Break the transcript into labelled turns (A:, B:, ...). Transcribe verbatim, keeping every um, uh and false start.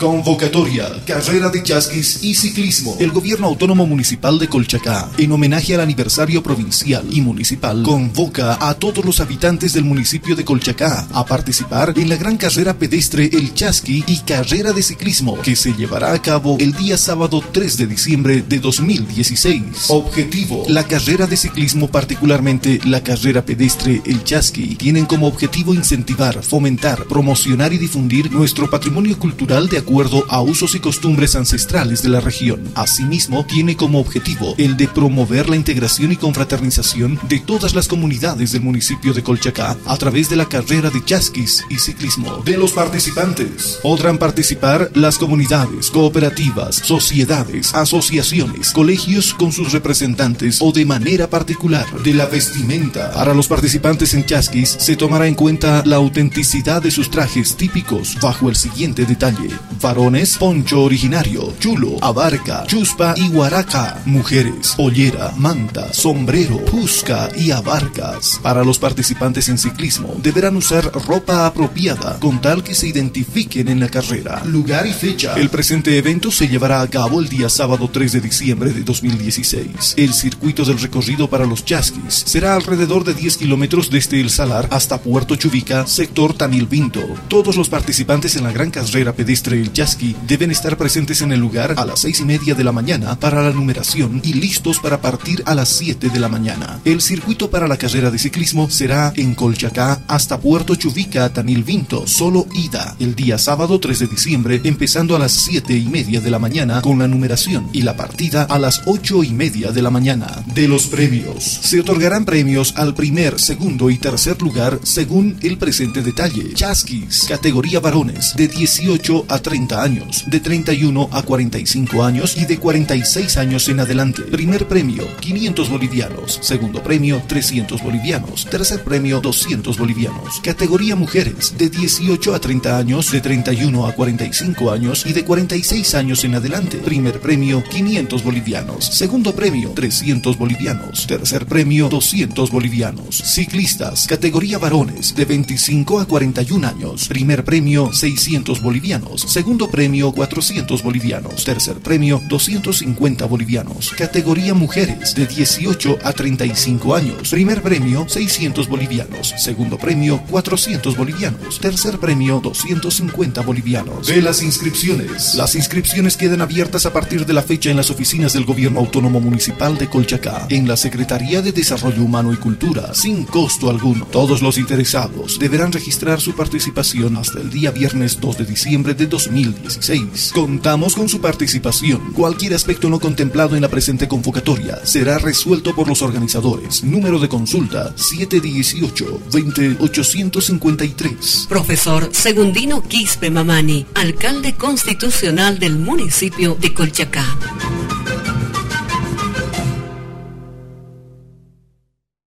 A: Convocatoria, carrera de chasquis y ciclismo. El Gobierno Autónomo Municipal de Colchacá, en homenaje al aniversario provincial y municipal, convoca a todos los habitantes del municipio de Colchacá a participar en la gran carrera pedestre El Chasqui y carrera de ciclismo, que se llevará a cabo el día sábado tres de diciembre de dos mil dieciséis. Objetivo: la carrera de ciclismo, particularmente la carrera pedestre El Chasqui, tienen como objetivo incentivar, fomentar, promocionar y difundir nuestro patrimonio cultural de acuerdo a usos y costumbres ancestrales de la región. Asimismo, tiene como objetivo el de promover la integración y confraternización de todas las comunidades del municipio de Colchacá a través de la carrera de chasquis y ciclismo. De los participantes podrán participar las comunidades, cooperativas, sociedades, asociaciones, colegios con sus representantes o de manera particular. De la vestimenta, para los participantes en chasquis se tomará en cuenta la autenticidad de sus trajes típicos bajo el siguiente detalle: varones, poncho originario, chulo, abarca, chuspa y huaraca; mujeres, pollera, manta, sombrero, pusca y abarcas. Para los participantes en ciclismo, deberán usar ropa apropiada con tal que se identifiquen en la carrera. Lugar y fecha: el presente evento se llevará a cabo el día sábado tres de diciembre de dos mil dieciséis. El circuito del recorrido para los chasquis será alrededor de diez kilómetros desde El Salar hasta Puerto Chuvica, sector Tanilvinto. Todos los participantes en la gran carrera pedestre El Chasqui deben estar presentes en el lugar a las seis y media de la mañana para la numeración y listos para partir a las siete de la mañana. El circuito para la carrera de ciclismo será en Colchacá hasta Puerto Chuvica, Tanilvinto, solo ida, el día sábado tres de diciembre, empezando a las siete y media de la mañana con la numeración y la partida a las ocho y media de la mañana. De los premios: se otorgarán premios al primer, segundo y tercer lugar según el presente detalle. Chasquis, categoría varones, de dieciocho a treinta años, de treinta y uno a cuarenta y cinco años y de cuarenta y seis años en adelante. Primer premio, quinientos bolivianos. Segundo premio, trescientos bolivianos. Tercer premio, doscientos bolivianos. Categoría mujeres, de dieciocho a treinta años, de treinta y uno a cuarenta y cinco años y de cuarenta y seis años en adelante. Primer premio, quinientos bolivianos. Segundo premio, trescientos bolivianos. Tercer premio, doscientos bolivianos. Ciclistas, categoría varones, de veinticinco a cuarenta y un años. Primer premio, seiscientos bolivianos. Segundo premio, cuatrocientos bolivianos. Tercer premio, doscientos cincuenta bolivianos. Categoría mujeres, de dieciocho a treinta y cinco años. Primer premio, seiscientos bolivianos. Segundo premio, cuatrocientos bolivianos. Tercer premio, doscientos cincuenta bolivianos. De las inscripciones: las inscripciones quedan abiertas a partir de la fecha en las oficinas del Gobierno Autónomo Municipal de Colchacá, en la Secretaría de Desarrollo Humano y Cultura, sin costo alguno. Todos los interesados deberán registrar su participación hasta el día viernes dos de diciembre de dos mil dieciséis. Contamos con su participación. Cualquier aspecto no contemplado en la presente convocatoria será resuelto por los organizadores. Número de consulta: siete dieciocho, veinte, ochocientos cincuenta y tres.
B: Profesor Segundino Quispe Mamani, alcalde constitucional del municipio de Colchacá.